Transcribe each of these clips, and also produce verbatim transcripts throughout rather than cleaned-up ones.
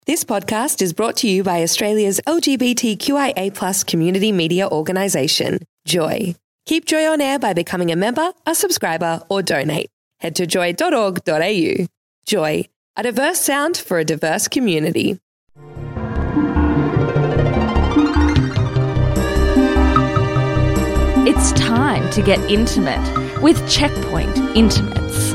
This podcast is brought to you by Australia's L G B T Q I A plus community media organisation, Joy. Keep Joy on air by becoming a member, a subscriber, or donate. Head to joy dot org dot a u. Joy, a diverse sound for a diverse community. It's time to get intimate with Checkpoint Intimates.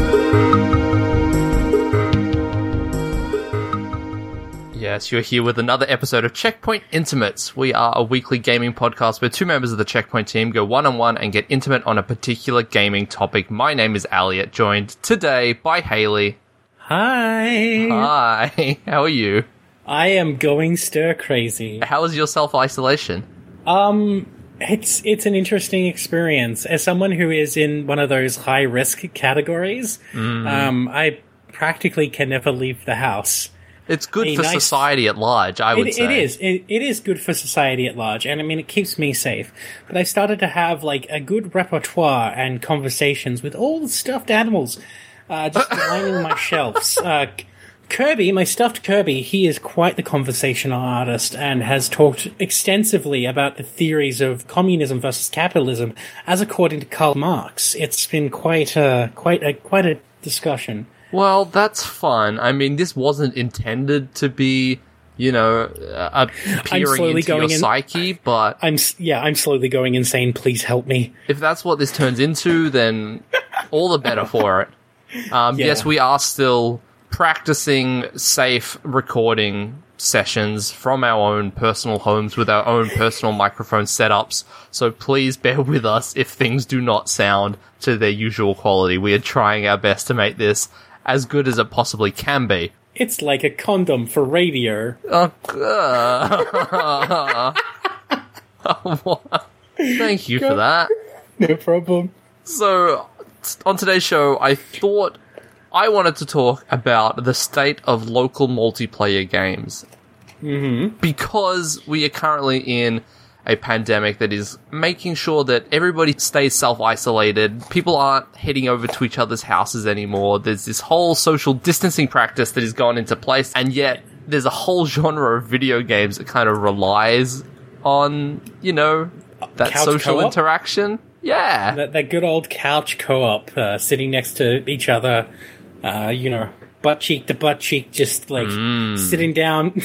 Yes, you're here with another episode of Checkpoint Intimates. We are a weekly gaming podcast where two members of the Checkpoint team go one-on-one and get intimate on a particular gaming topic. My name is Elliot, joined today by Haley. Hi. Hi, how are you? I am going stir crazy. How is your self-isolation? Um, it's it's an interesting experience. As someone who is in one of those high-risk categories, mm. um, I practically can never leave the house. It's good for nice, society at large, I would it, say. It is. It, it is good for society at large, and I mean, it keeps me safe. But I started to have, like, a good repertoire and conversations with all the stuffed animals uh, just lining my shelves. Uh, Kirby, my stuffed Kirby, he is quite the conversational artist and has talked extensively about the theories of communism versus capitalism, as according to Karl Marx. It's been quite a, quite a, quite a discussion. Well, that's fun. I mean, this wasn't intended to be, you know, uh, peering into your in, psyche, but... I'm Yeah, I'm slowly going insane. Please help me. If that's what this turns into, then all the better for it. Um, yeah. Yes, we are still practicing safe recording sessions from our own personal homes with our own personal microphone setups, so please bear with us if things do not sound to their usual quality. We are trying our best to make this as good as it possibly can be. It's like a condom for radio. Oh, uh, thank you for that. No problem. So, on today's show, I thought I wanted to talk about the state of local multiplayer games. Mm-hmm. Because we are currently in a pandemic that is making sure that everybody stays self-isolated. People aren't heading over to each other's houses anymore. There's this whole social distancing practice that has gone into place, and yet there's a whole genre of video games that kind of relies on, you know, that couch social co-op? interaction. Yeah. That, that good old couch co-op, uh, sitting next to each other, uh, you know, butt cheek to butt cheek, just like mm. sitting down.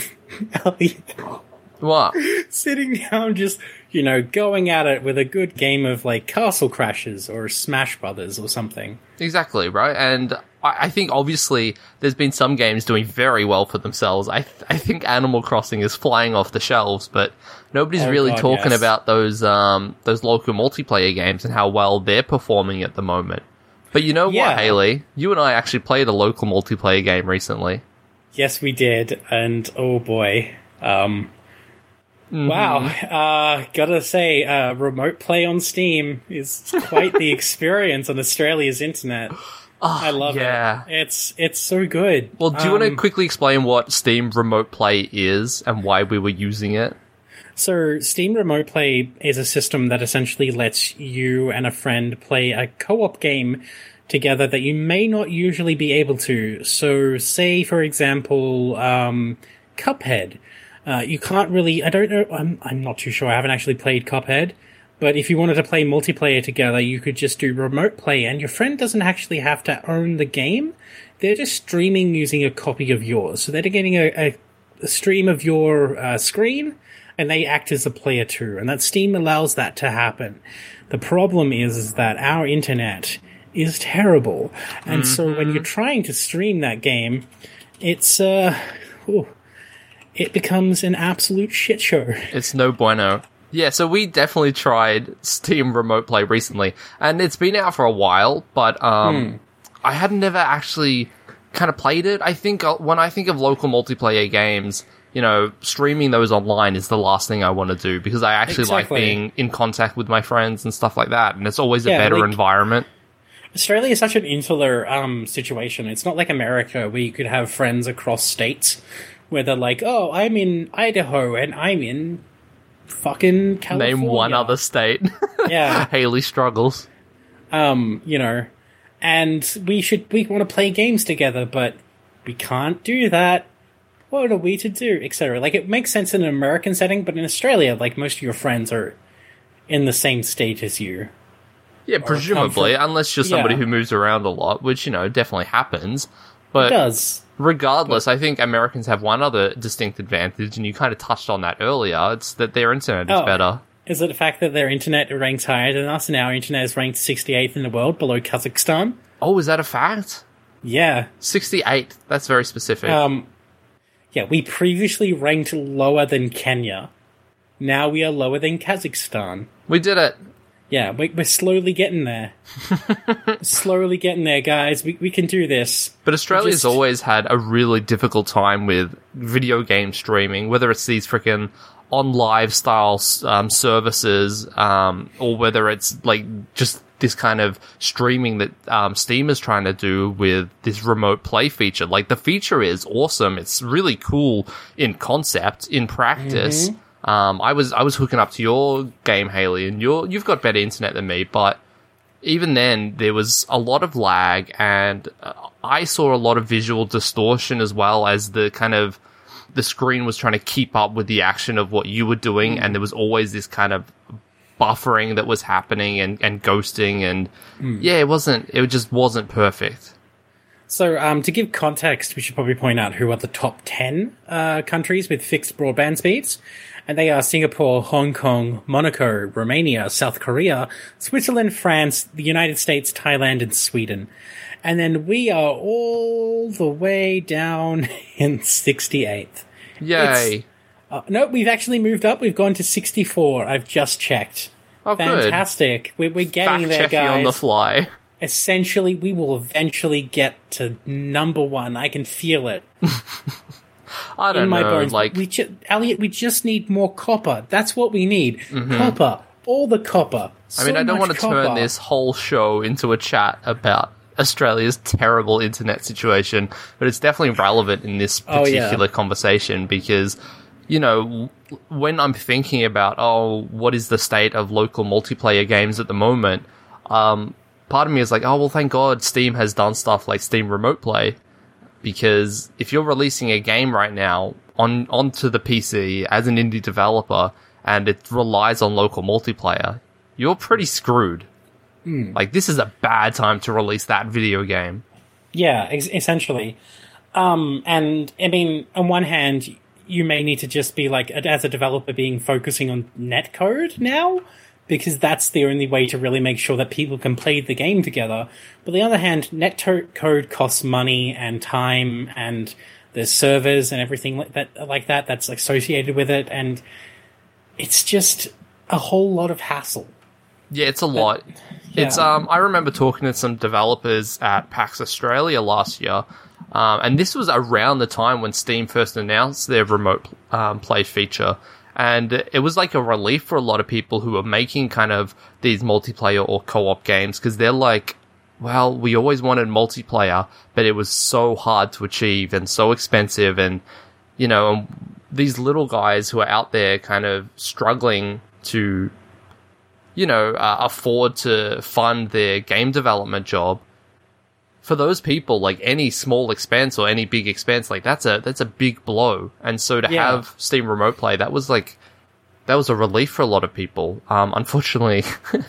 What? Sitting down, just, you know, going at it with a good game of, like, Castle Crashers or Smash Brothers or something. Exactly, right? And I, I think, obviously, there's been some games doing very well for themselves. I th- I think Animal Crossing is flying off the shelves, but nobody's oh, really God, talking yes. about those um those local multiplayer games and how well they're performing at the moment. But you know yeah. what, Haley? You and I actually played a local multiplayer game recently. Yes, we did, and oh boy, um... Mm-hmm. Wow, uh, gotta say, uh, remote play on Steam is quite the experience on Australia's internet. Oh, I love yeah. it. It's it's so good. Well, do you um, want to quickly explain what Steam Remote Play is and why we were using it? So, Steam Remote Play is a system that essentially lets you and a friend play a co-op game together that you may not usually be able to. So, say, for example, um, Cuphead. Uh, you can't really, I don't know, I'm, I'm not too sure, I haven't actually played Cuphead, but if you wanted to play multiplayer together, you could just do remote play, and your friend doesn't actually have to own the game. They're just streaming using a copy of yours. So they're getting a, a, a stream of your uh, screen, and they act as a player too, and that Steam allows that to happen. The problem is, is that our internet is terrible, and mm-hmm. so when you're trying to stream that game, it's, uh, ooh, it becomes an absolute shit show. It's no bueno. Yeah, so we definitely tried Steam Remote Play recently, and it's been out for a while, but um, hmm. I had never actually kind of played it. I think uh, when I think of local multiplayer games, you know, streaming those online is the last thing I want to do, because I actually exactly. like being in contact with my friends and stuff like that, and it's always yeah, a better like, environment. Australia is such an insular um, situation. It's not like America, where you could have friends across states, where they're like, oh, I'm in Idaho, and I'm in fucking California. Name one other state. Yeah. Haley struggles. Um, you know, and we should, we want to play games together, but we can't do that. what are we to do, et cetera. Like, it makes sense in an American setting, but in Australia, like, most of your friends are in the same state as you. Yeah, presumably, from, unless you're somebody yeah. who moves around a lot, which, you know, definitely happens. But it does. Regardless, but, I think Americans have one other distinct advantage, and you kind of touched on that earlier. It's that their internet is oh, better. Is it the fact that their internet ranks higher than us, and our internet is ranked sixty-eighth in the world, below Kazakhstan? Oh, is that a fact? Yeah. sixty-eight. That's very specific. Um, yeah, we previously ranked lower than Kenya. Now we are lower than Kazakhstan. We did it. Yeah, we're slowly getting there. slowly getting there, guys. We we can do this. But Australia's just... always had a really difficult time with video game streaming, whether it's these freaking on live style um, services, um, or whether it's like just this kind of streaming that um, Steam is trying to do with this remote play feature. Like, the feature is awesome. It's really cool in concept, in practice. Mm-hmm. Um, I was I was hooking up to your game, Haley, and you're, you've got better internet than me, but even then, there was a lot of lag, and uh, I saw a lot of visual distortion as well as the kind of, the screen was trying to keep up with the action of what you were doing, mm. and there was always this kind of buffering that was happening and, and ghosting, and mm. yeah, it wasn't, it just wasn't perfect. So, um, to give context, we should probably point out who are the top ten uh, countries with fixed broadband speeds. And they are Singapore, Hong Kong, Monaco, Romania, South Korea, Switzerland, France, the United States, Thailand, and Sweden. And then we are all the way down in sixty-eighth. Yay. Uh, no, we've actually moved up. We've gone to sixty-four. I've just checked. Oh, Fantastic. We're, we're getting there, guys. on the fly. Essentially, we will eventually get to number one. I can feel it. I don't in my know, bones. like... We ju- Elliot, we just need more copper. That's what we need. Mm-hmm. Copper. All the copper. So I mean, I don't want to copper. turn this whole show into a chat about Australia's terrible internet situation, but it's definitely relevant in this particular oh, yeah. conversation because, you know, when I'm thinking about, oh, what is the state of local multiplayer games at the moment, um, part of me is like, oh, well, thank God Steam has done stuff like Steam Remote Play. Because if you're releasing a game right now on onto the P C as an indie developer and it relies on local multiplayer, you're pretty screwed. Mm. Like, this is a bad time to release that video game. Yeah, ex- essentially. Um, and, I mean, on one hand, you may need to just be, like, as a developer, being focusing on netcode now, because that's the only way to really make sure that people can play the game together. But on the other hand, netcode costs money and time, and there's servers and everything like that, like that that's associated with it, and it's just a whole lot of hassle. Yeah, it's a lot. But, yeah. It's um. I remember talking to some developers at PAX Australia last year, um, and this was around the time when Steam first announced their remote um, play feature. And it was like a relief for a lot of people who were making kind of these multiplayer or co-op games, because they're like, well, we always wanted multiplayer, but it was so hard to achieve and so expensive. And, you know, these little guys who are out there kind of struggling to, you know, uh, afford to fund their game development job. For those people, like, any small expense or any big expense, like, that's a that's a big blow. And so to yeah. have Steam Remote Play, that was like, that was a relief for a lot of people. Um, unfortunately,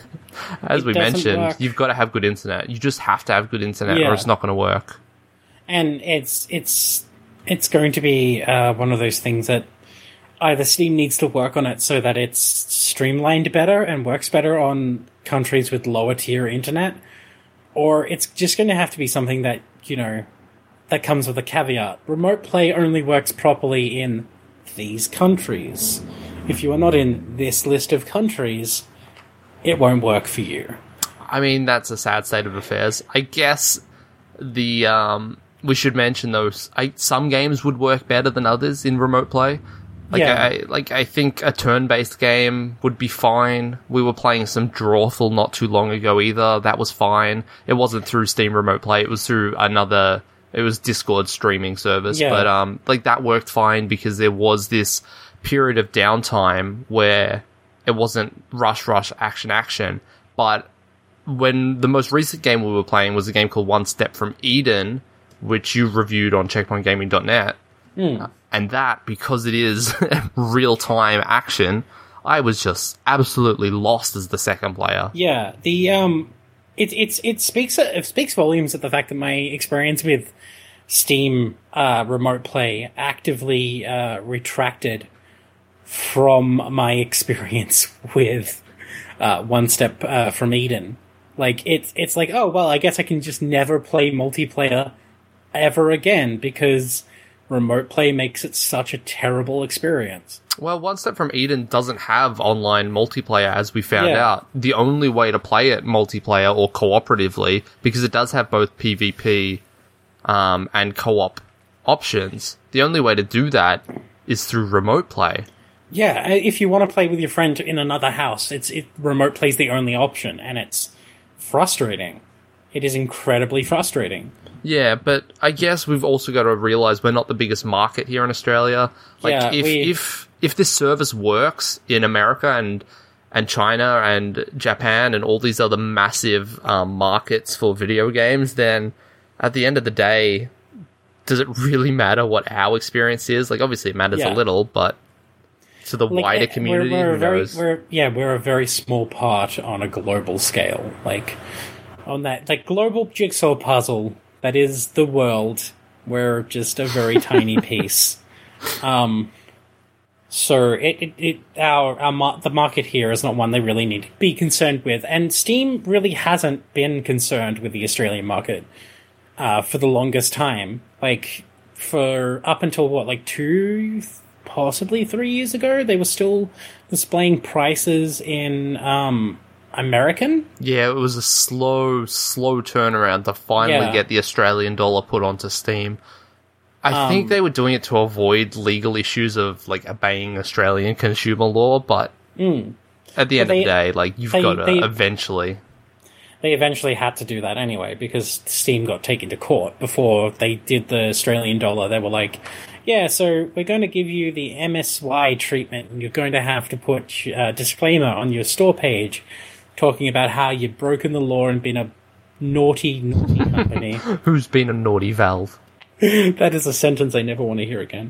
as it we mentioned, work. You've got to have good internet. You just have to have good internet, yeah. or it's not going to work. And it's it's it's going to be uh, one of those things that either Steam needs to work on it so that it's streamlined better and works better on countries with lower tier internet, or it's just going to have to be something that, you know, that comes with a caveat. Remote play only works properly in these countries. If you are not in this list of countries, it won't work for you. I mean, that's a sad state of affairs. I guess the um, we should mention those. I, some games would work better than others in remote play. Like, yeah. I, like I think a turn-based game would be fine. We were playing some Drawful not too long ago either. That was fine. It wasn't through Steam Remote Play. It was through another... It was Discord streaming service. Yeah. But um, like that worked fine because there was this period of downtime where it wasn't rush, rush, action, action. But when the most recent game we were playing was a game called One Step from Eden, which you reviewed on checkpoint gaming dot net. Mm. And that, because it is real-time action, I was just absolutely lost as the second player. Yeah, the um, it it's it speaks it speaks volumes of the fact that my experience with Steam uh, remote play actively uh, retracted from my experience with uh, One Step uh, from Eden. Like it's it's like, oh well, I guess I can just never play multiplayer ever again because remote play makes it such a terrible experience. Well, One Step from Eden doesn't have online multiplayer, as we found Yeah. out. The only way to play it multiplayer or cooperatively, because it does have both PvP um, and co-op options, the only way to do that is through remote play. Yeah, if you want to play with your friend in another house, it's it remote play's the only option, and it's frustrating. It is incredibly frustrating. Yeah, but I guess we've also got to realise we're not the biggest market here in Australia. Like, Yeah, if, we- if if this service works in America and and China and Japan and all these other massive um, markets for video games, then at the end of the day, does it really matter what our experience is? Like, obviously it matters Yeah. a little, but to the Like, wider uh, community, we're, we're who a very, knows? we're yeah, we're a very small part on a global scale. Like on that, like global jigsaw puzzle that is the world. We're just a very tiny piece. Um, so it, it, it our our mar- the market here is not one they really need to be concerned with, and Steam really hasn't been concerned with the Australian market uh, for the longest time. Like for up until what, like two. Possibly three years ago, they were still displaying prices in um, American. Yeah, it was a slow, slow turnaround to finally Yeah. get the Australian dollar put onto Steam. I Um, think they were doing it to avoid legal issues of, like, obeying Australian consumer law, but at the end they- of the day, like, you've they- got to they- eventually... They eventually had to do that anyway because Steam got taken to court before they did the Australian dollar. They were like, yeah, so we're going to give you the M S Y treatment, and you're going to have to put a disclaimer on your store page talking about how you've broken the law and been a naughty, naughty company. Who's been a naughty Valve? That is a sentence I never want to hear again.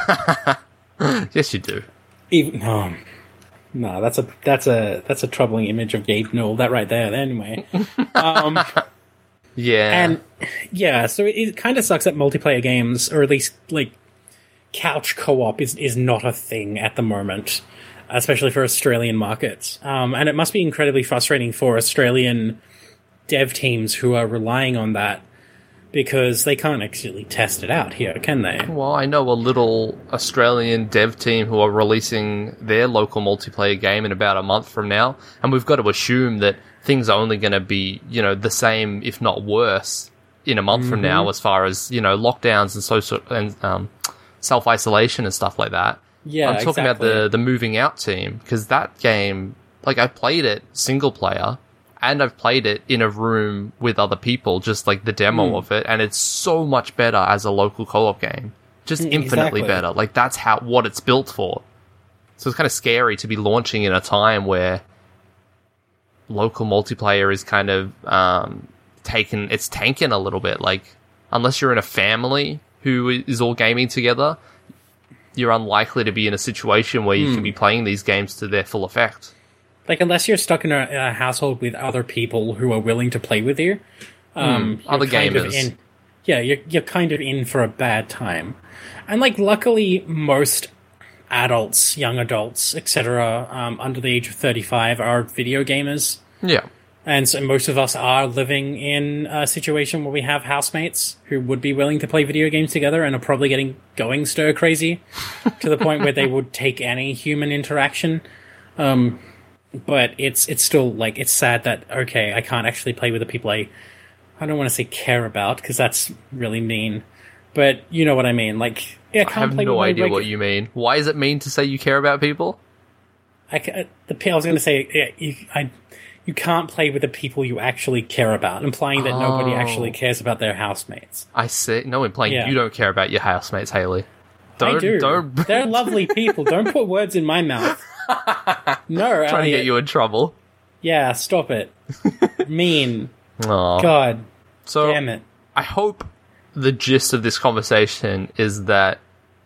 Yes, you do. Even, no, no, that's a that's a that's a troubling image of Gabe Newell. That right there. Anyway, um, Yeah. and yeah, so it, it kind of sucks that multiplayer games, or at least like couch co-op, is is not a thing at the moment, especially for Australian markets. Um, and it must be incredibly frustrating for Australian dev teams who are relying on that because they can't actually test it out here, can they? Well, I know a little Australian dev team who are releasing their local multiplayer game in about a month from now, and we've got to assume that things are only going to be, you know, the same, if not worse, in a month mm-hmm. from now, as far as, you know, lockdowns and social and um, self-isolation and stuff like that. Yeah, I'm talking exactly. about the the Moving Out team, because that game, like, I played it single player, and I've played it in a room with other people, just like the demo Mm. of it, and it's so much better as a local co-op game. Just Mm, infinitely exactly. better. Like, that's how what it's built for. So it's kind of scary to be launching in a time where local multiplayer is kind of um, taken, it's tanking a little bit. Like, unless you're in a family who is all gaming together, you're unlikely to be in a situation where you Hmm. can be playing these games to their full effect. Like, unless you're stuck in a, a household with other people who are willing to play with you, um, you're other kind of gamers. in, yeah, you're you're kind of in for a bad time. And like, luckily, most adults, young adults, et cetera, um, under the age of thirty-five are video gamers, Yeah. and so most of us are living in a situation where we have housemates who would be willing to play video games together and are probably getting going stir crazy to the point where they would take any human interaction. Um, But it's it's still, like, it's sad that, okay, I can't actually play with the people I, I don't want to say care about, because that's really mean. But you know what I mean. Like, yeah, I I can't have play no with my idea regu- what you mean. Why is it mean to say you care about people? I, ca- the, I was going to say, yeah, you, I, you can't play with the people you actually care about, implying that nobody Oh. actually cares about their housemates. I say, no, I'm playing, Yeah. you don't care about your housemates, Haley. Don't, I do. Don't, They're lovely people. Don't put words in my mouth. No, trying to Elliot. get you in trouble. Yeah, stop it. Mean. Aw. God So, damn it. I hope the gist of this conversation is that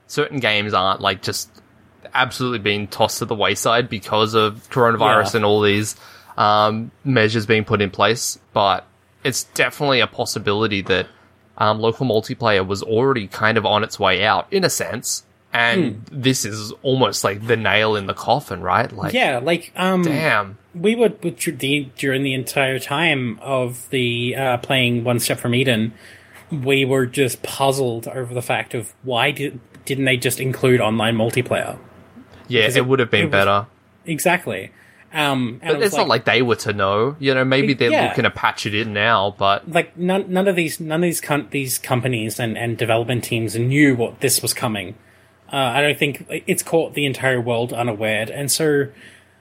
certain games aren't like just absolutely being tossed to the wayside because of coronavirus Yeah. and all these um, measures being put in place. But it's definitely a possibility that um, local multiplayer was already kind of on its way out, in a sense. And Hmm. this is almost like the nail in the coffin, right? Like, Yeah, like, um... damn. We would, during the entire time of the uh, playing One Step from Eden, we were just puzzled over the fact of why did, didn't they just include online multiplayer? Yeah, Because it, would have been it was- better. Exactly. Um, and But it was it's not like they were to know. You know, maybe they're Yeah. looking to patch it in now, but like none none of these none of these com- these companies and, and development teams knew what this was coming. Uh, I don't think it's caught the entire world unaware, and so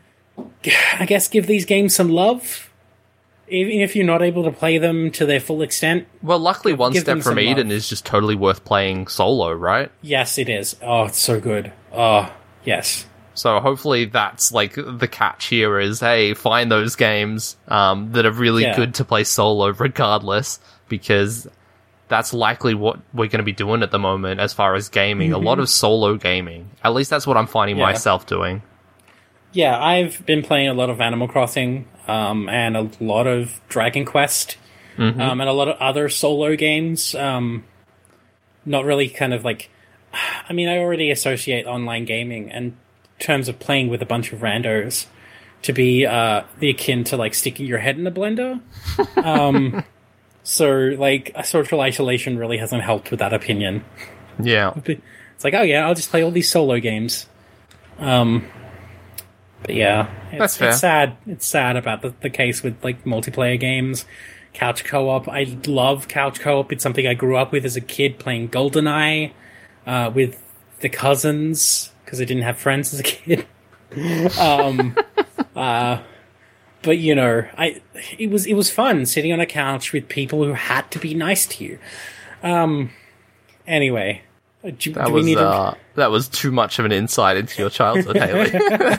I guess give these games some love, even if you're not able to play them to their full extent. well, luckily, One give Step them from some Eden love. is just totally worth playing solo, right? Yes, it is. Oh, it's so good. Oh, yes. So hopefully that's like the catch here is, hey, find those games um, that are really Yeah. good to play solo regardless, because that's likely what we're going to be doing at the moment as far as gaming. A lot of solo gaming. At least that's what I'm finding Yeah. myself doing. Yeah, I've been playing a lot of Animal Crossing, um, and a lot of Dragon Quest, um, and a lot of other solo games. Um, not really kind of like... I mean, I already associate online gaming and in terms of playing with a bunch of randos to be uh, the akin to like sticking your head in a blender. um, so like a social isolation really hasn't helped with that opinion. Yeah. It's like, oh yeah, I'll just play all these solo games. Um, but yeah, it's, That's fair. it's sad. It's sad about the, the case with like multiplayer games, couch co-op. I love couch co-op. It's something I grew up with as a kid playing GoldenEye uh, with the cousins because I didn't have friends as a kid. um, uh, but you know, I it was it was fun sitting on a couch with people who had to be nice to you. Um, anyway. Do, do That we was need uh, that was too much of an insight into your childhood, Haley.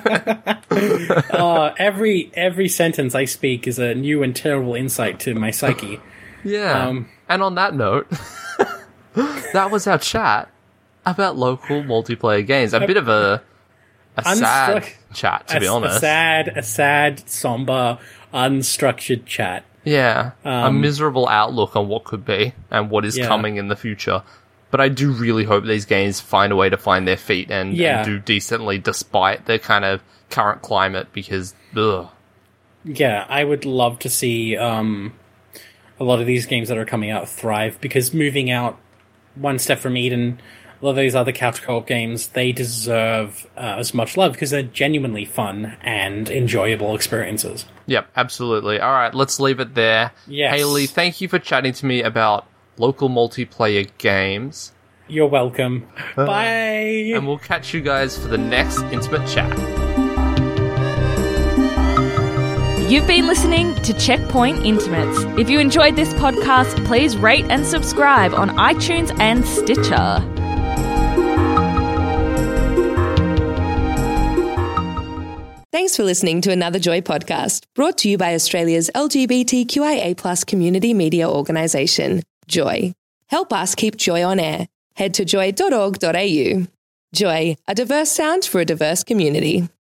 a, uh, every every sentence I speak is a new and terrible insight to my psyche. Yeah. Um, and on that note, that was our chat about local multiplayer games. A bit of a a sad Unstruck- chat, to a, be honest. a sad, a sad, somber, unstructured chat. Yeah, a Um, miserable outlook on what could be and what is Yeah. coming in the future. But I do really hope these games find a way to find their feet and, Yeah. and do decently despite their kind of current climate, because, ugh. Yeah, I would love to see um, a lot of these games that are coming out thrive, because moving out one step from Eden, a lot of these other couch co-op games, they deserve uh, as much love because they're genuinely fun and enjoyable experiences. Yep, absolutely. All right, let's leave it there. Yes. Haley, thank you for chatting to me about local multiplayer games. You're welcome. Bye! And we'll catch you guys for the next Intimate Chat. You've been listening to Checkpoint Intimates. If you enjoyed this podcast, please rate and subscribe on iTunes and Stitcher. Thanks for listening to another Joy podcast, brought to you by Australia's L G B T Q I A plus community media organisation, Joy. Help us keep Joy on air. Head to joy dot org dot a u. Joy, a diverse sound for a diverse community.